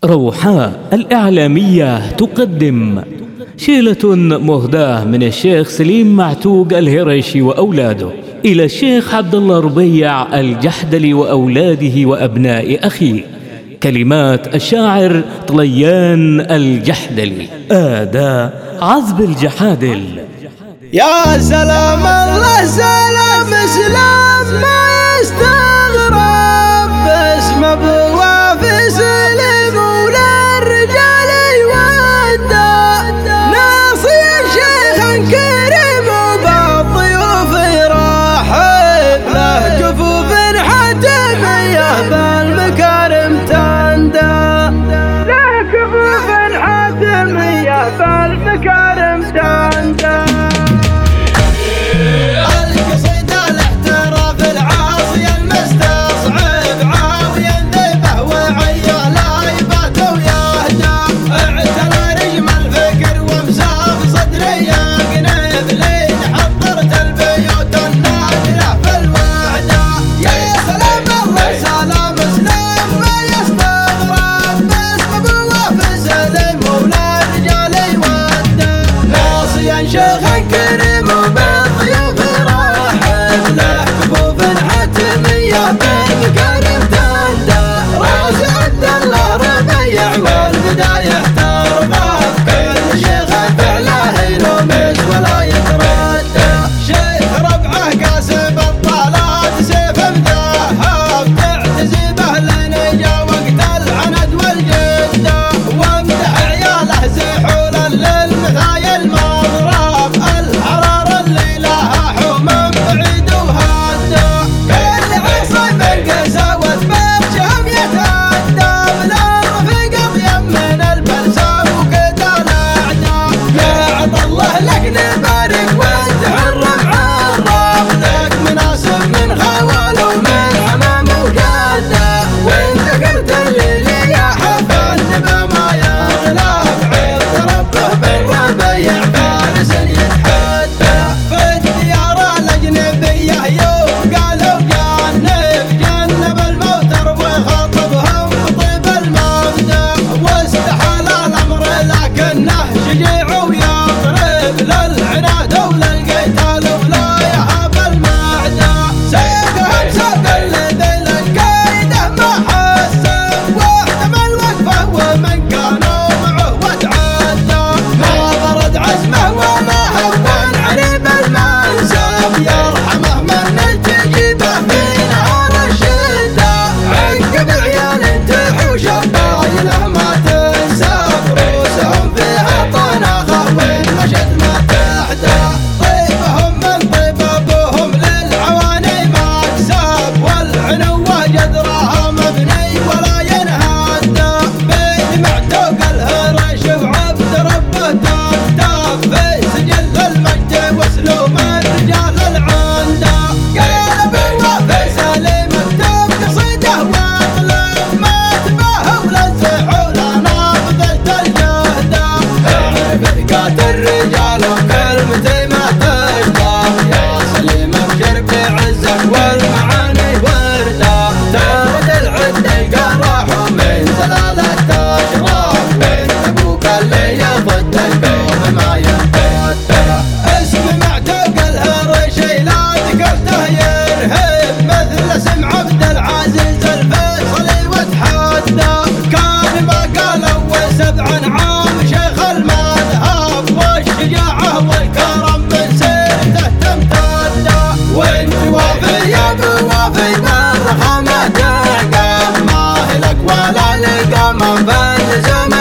روحاء الإعلامية تقدم شيلة مهداة من الشيخ سليم معتوق الهريشي وأولاده إلى الشيخ عبد الله ربيع الجحدلي وأولاده وأبناء أخيه. كلمات الشاعر طليان الجحدلي، أداء عذب الجحادل. يا سلام الله سلام سلام ما يستغرب باسم بوافي سلم ولا الرجال يودع ناصي شيخ كريم وبالضيوف يرحب له كفوف حتمية بالمكارم تندى له كفوف حتمية بالمكارم تندى. شيخ كريم وبالضيوف رحب له كفوف حتمية بالمكارم تندى راس عبد الله ربيع والبداية ترغب كل شيخ فعله يلومس ولا يتردى. شيخ ربعه قاسم الطلات سيف مذهب تعتزبه لنجا وقت العند والجدة وامدح عياله زحولا للمثايا المضرب ما هلك ولا لقى من بين